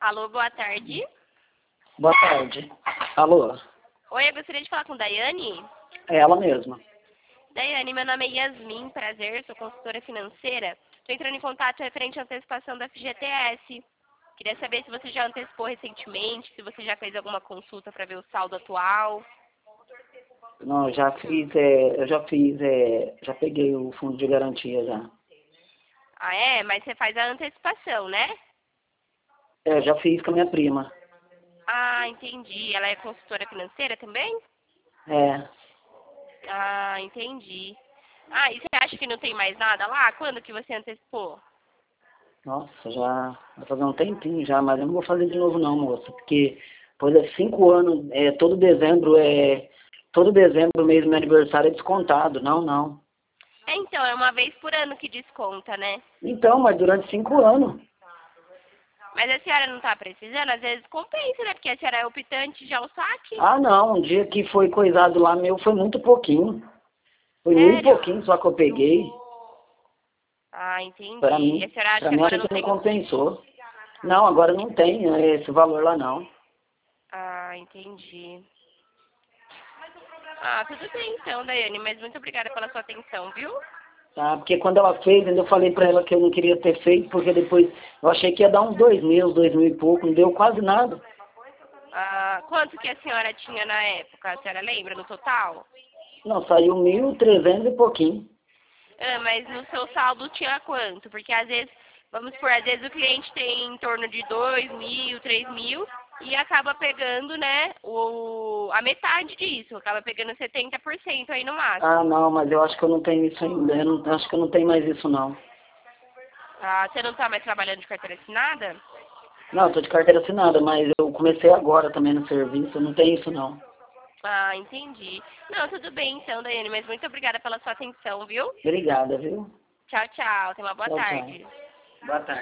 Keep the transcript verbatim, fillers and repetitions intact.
Alô, boa tarde. Boa tarde. Alô? Oi, eu gostaria de falar com Daiane. É ela mesma. Daiane, meu nome é Yasmin, prazer, sou consultora financeira. Estou entrando em contato referente à antecipação da F G T S. Queria saber se você já antecipou recentemente, se você já fez alguma consulta para ver o saldo atual. Não, eu já fiz, é, eu já fiz, é, já peguei o fundo de garantia já. Ah, é? Mas você faz a antecipação, né? É, já fiz com a minha prima. Ah, entendi. Ela é consultora financeira também? É. Ah, entendi. Ah, e você acha que não tem mais nada lá? Quando que você antecipou? Nossa, já vai fazer um tempinho já, mas eu não vou fazer de novo não, moça, porque depois é cinco anos, é, todo dezembro é, todo dezembro, mês do meu aniversário é descontado. Não, não. É, então, é uma vez por ano que desconta, né? Então, mas durante cinco anos. Mas a senhora não tá precisando? Às vezes compensa, né? Porque a senhora é optante já o saque. Ah, não, um dia que foi coisado lá meu foi muito pouquinho. Foi muito Sério? pouquinho só que eu peguei. Ah, Para entendi. E a mim, senhora acha para que mim agora acho não que não tem motivo? compensou. Não, agora não tem é, esse valor lá não. Ah, entendi. Ah, tudo bem então, Daiane, mas muito obrigada pela sua atenção, viu? Tá? Porque quando ela fez, ainda eu falei para ela que eu não queria ter feito, porque depois eu achei que ia dar uns dois mil, dois mil e pouco, não deu quase nada. Ah, quanto que a senhora tinha na época? A senhora lembra no total? Não, saiu mil e trezentos e pouquinho. Ah, mas no seu saldo tinha quanto? Porque às vezes, vamos supor, às vezes o cliente tem em torno de dois mil, três mil e acaba pegando, né, o, a metade disso, acaba pegando setenta por cento aí no Ah, máximo. não, mas eu acho que eu não tenho isso ainda. Eu não, acho que eu não tenho mais isso não. Ah, você não tá mais trabalhando de carteira assinada? Não, eu tô de carteira assinada, mas eu comecei agora também no serviço, eu não tenho isso não. Ah, entendi. Não, tudo bem então, Daiane, mas muito obrigada pela sua atenção, viu? Obrigada, viu? Tchau, tchau. Tenha uma boa Tchau, tchau. tarde. Boa tarde.